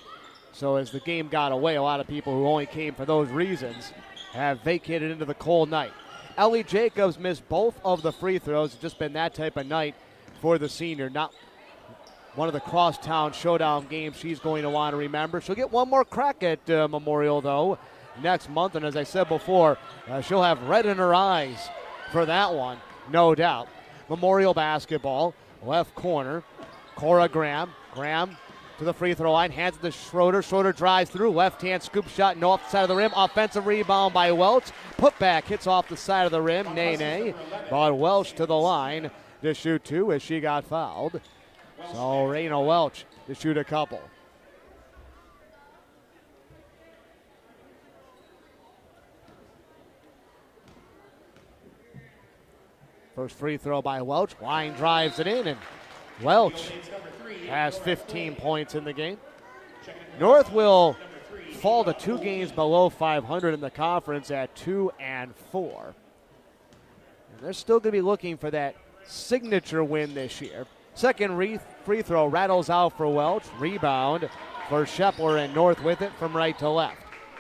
So as the game got away, a lot of people who only came for those reasons have vacated into the cold night. Ellie Jacobs missed both of the free throws. It's just been that type of night for the senior. Not one of the crosstown showdown games she's going to want to remember. She'll get one more crack at uh, Memorial, though, next month. And as I said before, uh, she'll have red in her eyes for that one, no doubt. Memorial basketball, left corner. Cora Graham. Graham to the free throw line, hands it to Schroeder. Schroeder drives through, left-hand scoop shot, no off the side of the rim. Offensive rebound by Welch. Put back, hits off the side of the rim. Nene, but Welch to the line to shoot two as she got fouled. So Raina Welch to shoot a couple. First free throw by Welch. Line drives it in, and Welch has fifteen points in the game. North will fall to two games below five hundred in the conference at two and four. And they're still going to be looking for that signature win this year. Second re- free throw rattles out for Welch. Rebound for Shepler, and North with it from right to left.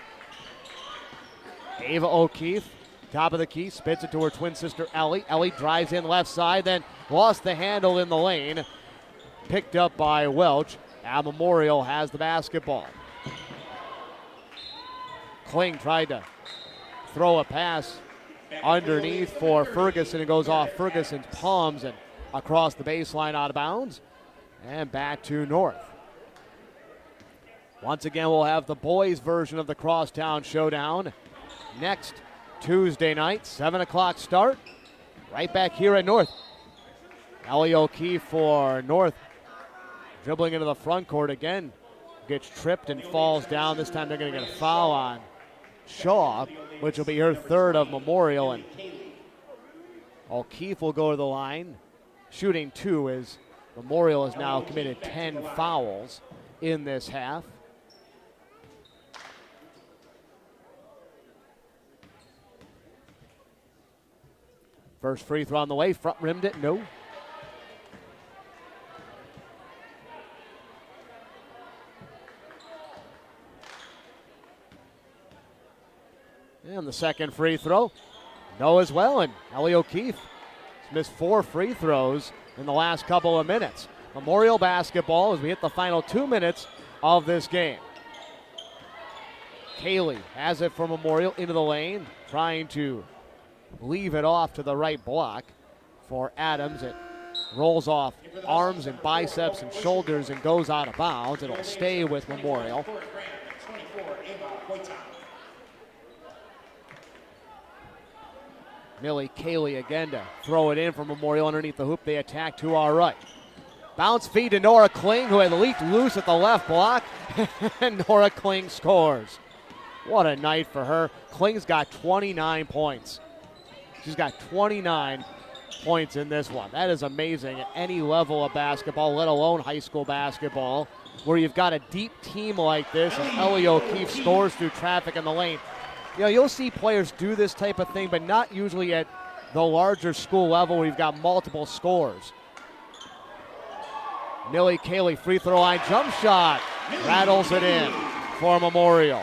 Ava O'Keefe, top of the key, spits it to her twin sister Ellie. Ellie drives in left side, then lost the handle in the lane. Picked up by Welch. Al Memorial has the basketball. Kling tried to throw a pass underneath for Ferguson. It goes off Ferguson's palms and across the baseline out of bounds. And back to North. Once again, we'll have the boys' version of the Crosstown Showdown next Tuesday night, seven o'clock start, right back here at North. Ellie O'Keefe for North dribbling into the front court again. Gets tripped and falls down. This time they're going to get a foul on Shaw, which will be her third of Memorial. And O'Keefe will go to the line, shooting two, as Memorial has now committed ten fouls in this half. First free throw on the way, front rimmed it, no. And the second free throw, no as well, and Ellie O'Keefe has missed four free throws in the last couple of minutes. Memorial basketball as we hit the final two minutes of this game. Kaylee has it for Memorial into the lane, trying to leave it off to the right block for Adams. It rolls off arms and biceps and shoulders and goes out of bounds. It'll stay with Memorial. Millie Kaylee again to throw it in for Memorial underneath the hoop. They attack to our right. Bounce feed to Nora Kling, who had leaked loose at the left block, and Nora Kling scores. What a night for her. Kling's got twenty-nine points. She's got twenty-nine points in this one. That is amazing at any level of basketball, let alone high school basketball, where you've got a deep team like this, and Ellie O'Keefe scores through traffic in the lane. You know, you'll see players do this type of thing, but not usually at the larger school level where you've got multiple scores. Millie Kaylee, free throw line, jump shot, rattles it in for Memorial.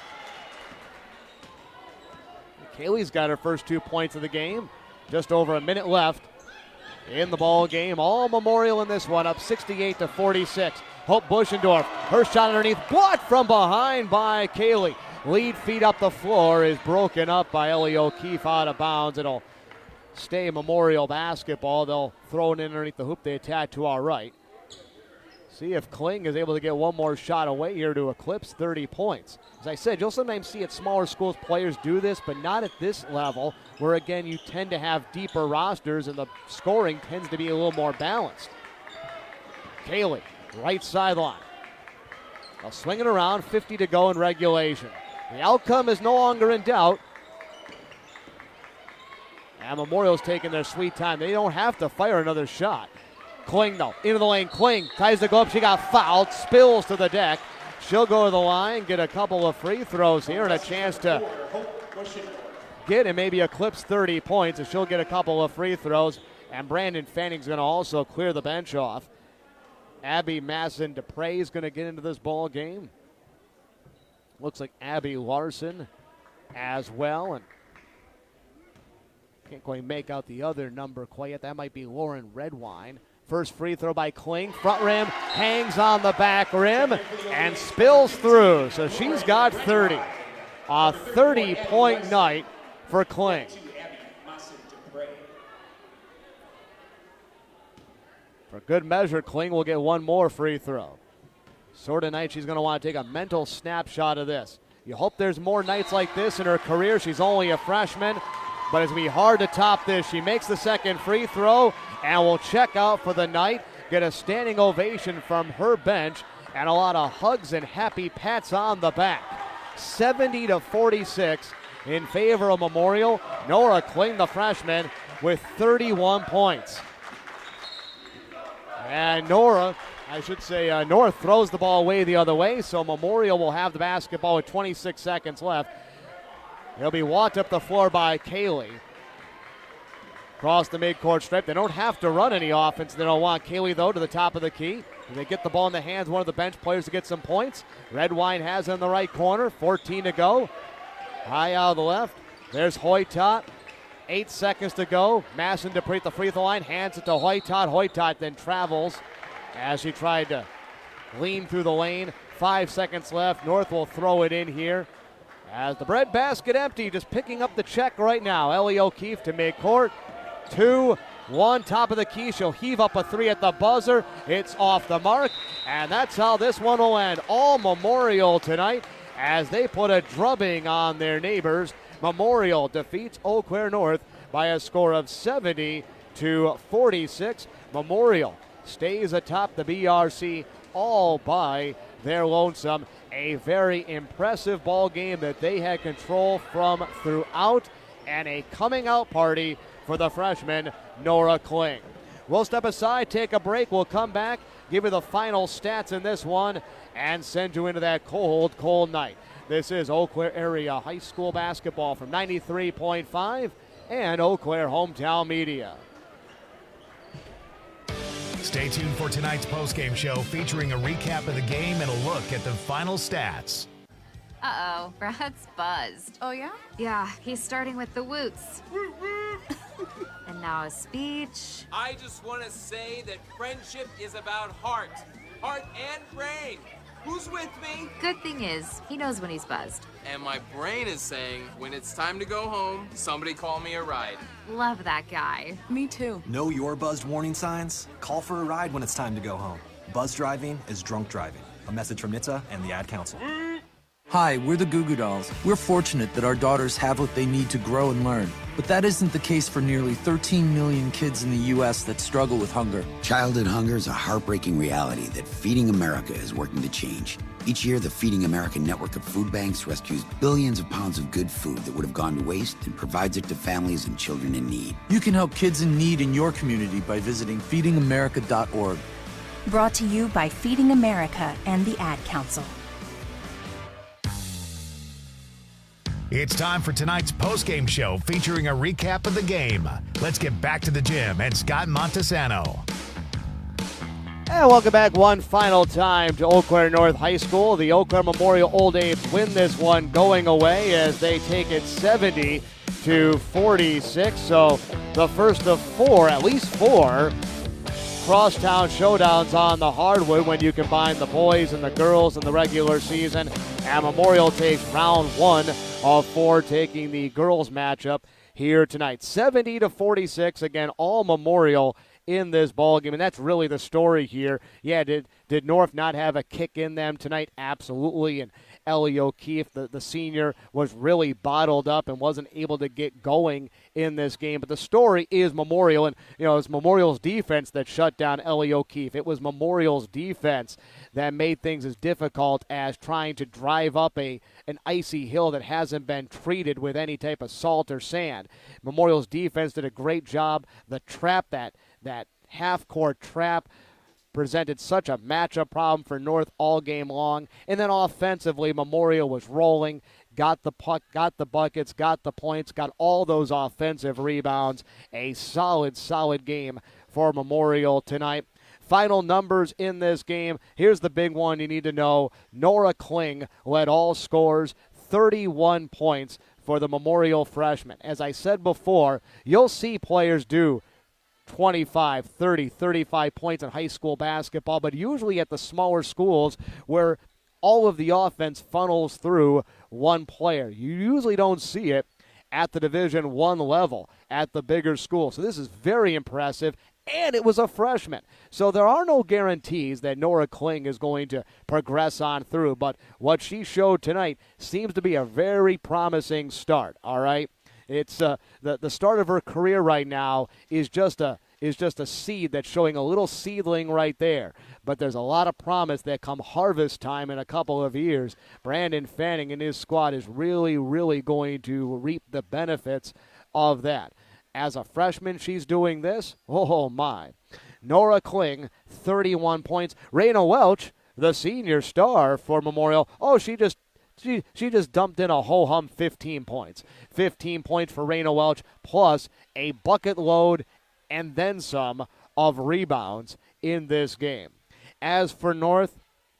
Kaylee's got her first two points of the game. Just over a minute left in the ball game. All Memorial in this one, up sixty-eight to forty-six. Hope Buschendorf, her shot underneath, blocked from behind by Kaylee. Lead feed up the floor is broken up by Ellie O'Keefe out of bounds. It'll stay Memorial basketball. They'll throw it in underneath the hoop. They attack to our right. See if Kling is able to get one more shot away here to eclipse thirty points. As I said, you'll sometimes see at smaller schools players do this, but not at this level, where again you tend to have deeper rosters and the scoring tends to be a little more balanced. Kaylee, right sideline. They'll swing it around, fifty to go in regulation. The outcome is no longer in doubt. And Memorial's taking their sweet time. They don't have to fire another shot. Kling, though, into the lane. Kling tries to go up. She got fouled, spills to the deck. She'll go to the line, get a couple of free throws here, and a chance to get and maybe eclipse thirty points. And she'll get a couple of free throws. And Brandon Fanning's going to also clear the bench off. Abby Masson Dupre is going to get into this ball game. Looks like Abby Larson as well. And can't quite make out the other number quite yet. That might be Lauren Redwine. First free throw by Kling. Front rim, hangs on the back rim, and spills through. So she's got thirty. A thirty-point night for Kling. For good measure, Kling will get one more free throw. Sort of night she's going to want to take a mental snapshot of this. You hope there's more nights like this in her career. She's only a freshman, but it's going to be hard to top this. She makes the second free throw and will check out for the night. Get a standing ovation from her bench and a lot of hugs and happy pats on the back. seventy to forty-six in favor of Memorial. Nora Kling, the freshman, with thirty-one points. And Nora, I should say, uh, North throws the ball away the other way, so Memorial will have the basketball with twenty-six seconds left. He'll be walked up the floor by Kaylee. Across the midcourt stripe. They don't have to run any offense. They don't want Kaylee, though, to the top of the key. They get the ball in the hands of one of the bench players to get some points. Redwine has it in the right corner. fourteen to go. High out of the left. There's Hoytot. Eight seconds to go. Masson Dupre at the free throw line. Hands it to Hoytot. Hoytot then travels as he tried to lean through the lane. Five seconds left. North will throw it in here. As the bread basket empty, just picking up the check right now. Ellie O'Keefe to midcourt. Two, one, top of the key. She'll heave up a three at the buzzer. It's off the mark, and that's how this one will end. All Memorial tonight as they put a drubbing on their neighbors. Memorial defeats Eau Claire North by a score of seventy to forty-six. Memorial stays atop the B R C all by their lonesome. A very impressive ball game that they had control from throughout, and a coming out party for the freshman, Nora Kling. We'll step aside, take a break. We'll come back, give you the final stats in this one, and send you into that cold, cold night. This is Eau Claire Area High School basketball from ninety-three point five and Eau Claire Hometown Media. Stay tuned for tonight's postgame show featuring a recap of the game and a look at the final stats. Uh-oh, Brad's buzzed. Oh, yeah? Yeah, he's starting with the woots. And now a speech. I just want to say that friendship is about heart. Heart and brain. Who's with me? Good thing is, he knows when he's buzzed. And my brain is saying, when it's time to go home, somebody call me a ride. Love that guy. Me too. Know your buzzed warning signs? Call for a ride when it's time to go home. Buzz driving is drunk driving. A message from N H T S A and the Ad Council. Hi, we're the Goo Goo Dolls. We're fortunate that our daughters have what they need to grow and learn. But that isn't the case for nearly thirteen million kids in the U S that struggle with hunger. Childhood hunger is a heartbreaking reality that Feeding America is working to change. Each year, the Feeding America network of food banks rescues billions of pounds of good food that would have gone to waste and provides it to families and children in need. You can help kids in need in your community by visiting feeding america dot org. Brought to you by Feeding America and the Ad Council. It's time for tonight's postgame show featuring a recap of the game. Let's get back to the gym and Scott Montesano. And welcome back one final time to Eau Claire North High School. The Eau Claire Memorial Old Apes win this one going away as they take it seventy to forty-six. So the first of four, at least four, crosstown showdowns on the hardwood when you combine the boys and the girls in the regular season. And Memorial takes round one of four, taking the girls matchup here tonight. seventy to forty-six, again, all Memorial in this ball game, and that's really the story here. Yeah, did did North not have a kick in them tonight? Absolutely, and Ellie O'Keefe, the, the senior, was really bottled up and wasn't able to get going in this game. But the story is Memorial, and you know, it's Memorial's defense that shut down Ellie O'Keefe. It was Memorial's defense that made things as difficult as trying to drive up a an icy hill that hasn't been treated with any type of salt or sand. Memorial's defense did a great job. The trap, that that half-court trap, presented such a matchup problem for North all game long. And then offensively, Memorial was rolling, got the puck, got the buckets, got the points, got all those offensive rebounds. A solid, solid game for Memorial tonight. Final numbers in this game. Here's the big one you need to know. Nora Kling led all scores, thirty-one points for the Memorial freshman. As I said before, you'll see players do twenty-five, thirty, thirty-five points in high school basketball, but usually at the smaller schools where all of the offense funnels through one player. You usually don't see it at the Division One level, at the bigger school. So this is very impressive, and it was a freshman. So there are no guarantees that Nora Kling is going to progress on through, but what she showed tonight seems to be a very promising start, all right? It's uh, the the start of her career right now is just a is just a seed that's showing a little seedling right there. But there's a lot of promise that come harvest time in a couple of years, Brandon Fanning and his squad is really, really going to reap the benefits of that. As a freshman, she's doing this. Oh, my. Nora Kling, thirty-one points. Raina Welch, the senior star for Memorial. Oh, she just She she just dumped in a ho-hum fifteen points. fifteen points for Raina Welch, plus a bucket load and then some of rebounds in this game. As for North,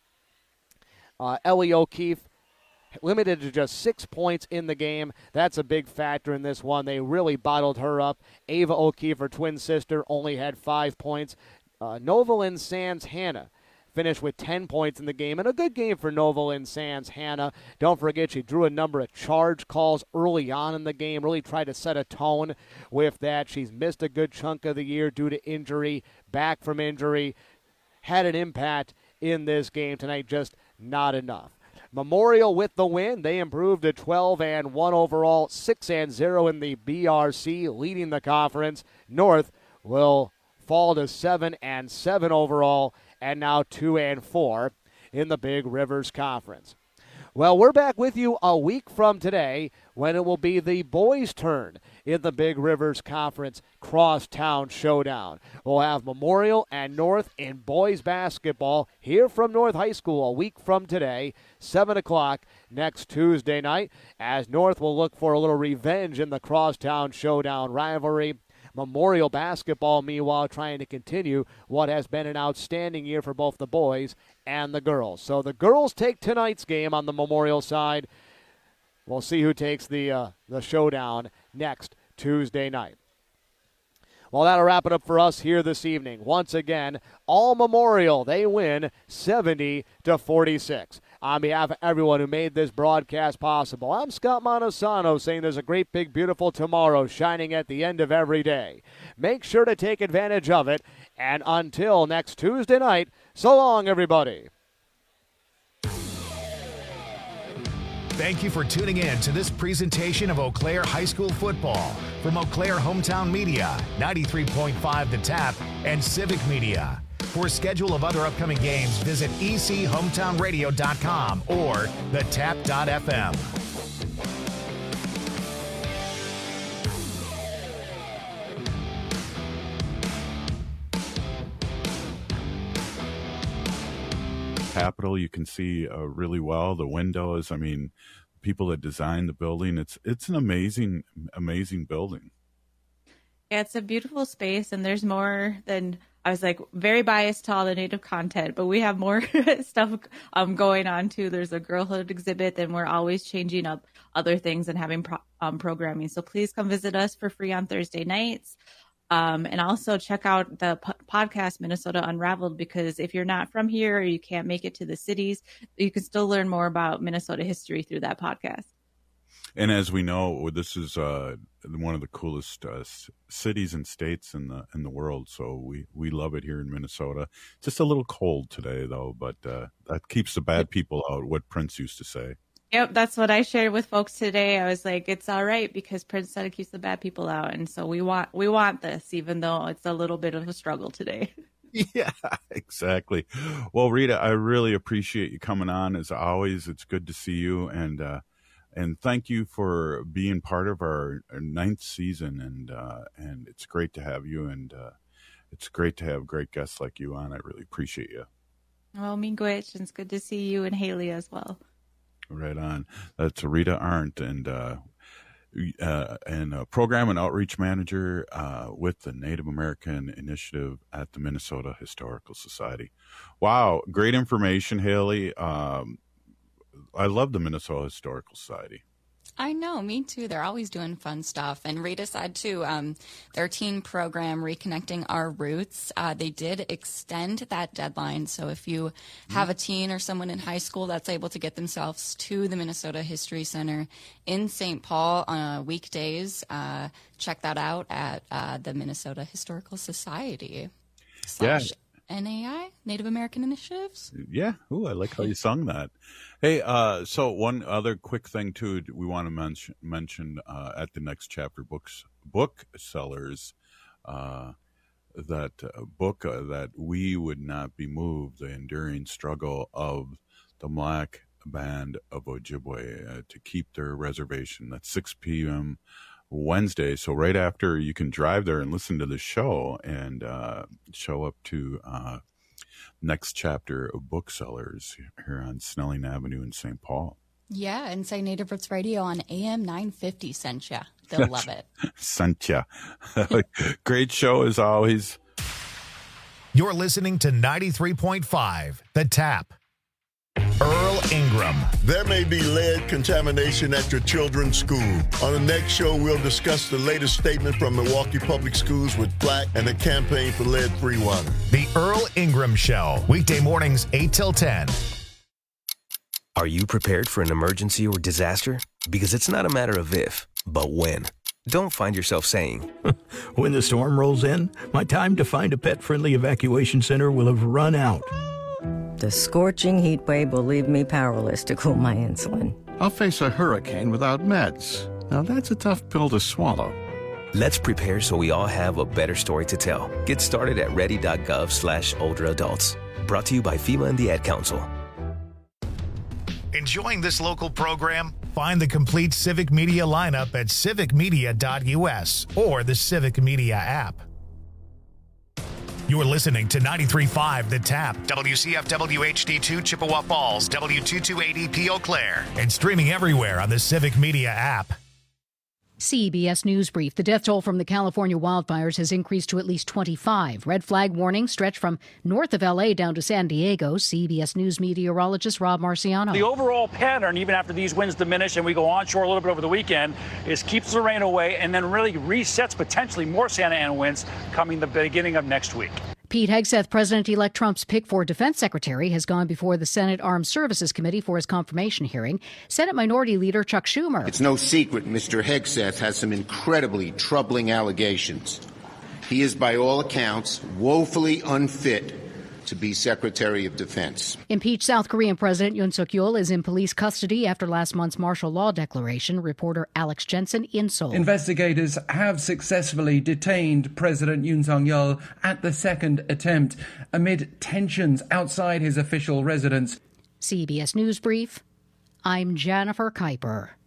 uh, Ellie O'Keefe limited to just six points in the game. That's a big factor in this one. They really bottled her up. Ava O'Keefe, her twin sister, only had five points. Uh, Novalyn Sands Hannah finished with ten points in the game, and a good game for Novalyn Sands Hannah. Don't forget, she drew a number of charge calls early on in the game, really tried to set a tone with that. She's missed a good chunk of the year due to injury, back from injury, had an impact in this game tonight, just not enough. Memorial with the win. They improved to twelve and one overall, six and zero in the B R C, leading the conference. North will fall to seven and seven overall, and now two and four in the Big Rivers Conference. Well, we're back with you a week from today when it will be the boys' turn in the Big Rivers Conference Crosstown Showdown. We'll have Memorial and North in boys basketball here from North High School a week from today, seven o'clock next Tuesday night, as North will look for a little revenge in the Crosstown Showdown rivalry. Memorial basketball, meanwhile, trying to continue what has been an outstanding year for both the boys and the girls. So the girls take tonight's game on the Memorial side. We'll see who takes the uh, the showdown next Tuesday night. Well, that'll wrap it up for us here this evening. Once again, all Memorial, they win seventy to forty-six. On behalf of everyone who made this broadcast possible, I'm Scott Montesano saying there's a great, big, beautiful tomorrow shining at the end of every day. Make sure to take advantage of it, and until next Tuesday night, so long, everybody. Thank you for tuning in to this presentation of Eau Claire High School football from Eau Claire Hometown Media, ninety-three point five The Tap, and Civic Media. For a schedule of other upcoming games, visit e c hometown radio dot com or the tap dot f m. Capitol, you can see uh, really well the windows. I mean, people that designed the building, it's it's an amazing, amazing building. Yeah, it's a beautiful space, and there's more than, I was like very biased to all the Native content, but we have more stuff um, going on too. There's a girlhood exhibit, and we're always changing up other things and having pro- um, programming. So please come visit us for free on Thursday nights. Um, and also check out the po- podcast Minnesota Unraveled, because if you're not from here or you can't make it to the cities, you can still learn more about Minnesota history through that podcast. And as we know, this is uh, one of the coolest uh, cities and states in the in the world. So we, we love it here in Minnesota. Just a little cold today, though, but uh, that keeps the bad people out, what Prince used to say. Yep, that's what I shared with folks today. I was like, it's all right because Prince said it keeps the bad people out. And so we want we want this, even though it's a little bit of a struggle today. Yeah, exactly. Well, Rita, I really appreciate you coming on. As always, it's good to see you. And uh, and thank you for being part of our, our ninth season. And uh, and it's great to have you. And uh, it's great to have great guests like you on. I really appreciate you. Well, Miigwech, and it's good to see you and Haley as well. Right on. That's Rita Arndt, and uh, uh, and a program and outreach manager uh, with the Native American Initiative at the Minnesota Historical Society. Wow, great information, Haley. Um, I love the Minnesota Historical Society. I know, me too. They're always doing fun stuff. And Rita said, too, um, their teen program, Reconnecting Our Roots, uh, they did extend that deadline. So if you have a teen or someone in high school that's able to get themselves to the Minnesota History Center in Saint Paul on uh, weekdays, uh, check that out at uh, the Minnesota Historical Society. Slash Yeah. N A I, Native American Initiatives. Yeah. Ooh, I like how you sung that. Hey, uh, so one other quick thing, too, we want to mention, mention uh, at the Next Chapter books booksellers, uh, that uh, book uh, that We Would Not Be Moved, the enduring struggle of the Black Band of Ojibwe uh, to keep their reservation. That's six p.m. Wednesday. So right after, you can drive there and listen to the show and uh, show up to uh, Next Chapter of Booksellers here on Snelling Avenue in Saint Paul. Yeah, and say Native Roots Radio on A M nine fifty sent ya. They'll love it. Sent ya. Great show as always. You're listening to ninety-three point five The Tap. Earl Ingram. There may be lead contamination at your children's school. On the next show, we'll discuss the latest statement from Milwaukee Public Schools with Black and the campaign for lead-free water. The Earl Ingram Show, weekday mornings eight till ten. Are you prepared for an emergency or disaster? Because it's not a matter of if, but when. Don't find yourself saying, when the storm rolls in, my time to find a pet-friendly evacuation center will have run out. The scorching heat wave will leave me powerless to cool my insulin. I'll face a hurricane without meds. Now that's a tough pill to swallow. Let's prepare so we all have a better story to tell. Get started at ready.gov slash older adults. Brought to you by FEMA and the Ad Council. Enjoying this local program? Find the complete Civic Media lineup at civic media dot u s or the Civic Media app. You're listening to ninety-three point five The Tap, W C F W H D two Chippewa Falls, W two two eighty P Eau Claire, and streaming everywhere on the Civic Media app. C B S News Brief. The death toll from the California wildfires has increased to at least twenty-five. Red flag warnings stretch from north of L A down to San Diego. C B S News meteorologist Rob Marciano. The overall pattern, even after these winds diminish and we go onshore a little bit over the weekend, is keeps the rain away and then really resets potentially more Santa Ana winds coming the beginning of next week. Pete Hegseth, President-elect Trump's pick for defense secretary, has gone before the Senate Armed Services Committee for his confirmation hearing. Senate Minority Leader Chuck Schumer. It's no secret Mister Hegseth has some incredibly troubling allegations. He is, by all accounts, woefully unfit to be Secretary of Defense. Impeached South Korean President Yoon Suk-yeol is in police custody after last month's martial law declaration. Reporter Alex Jensen in Seoul. Investigators have successfully detained President Yoon Suk-yeol at the second attempt amid tensions outside his official residence. C B S News Brief. I'm Jennifer Kuiper.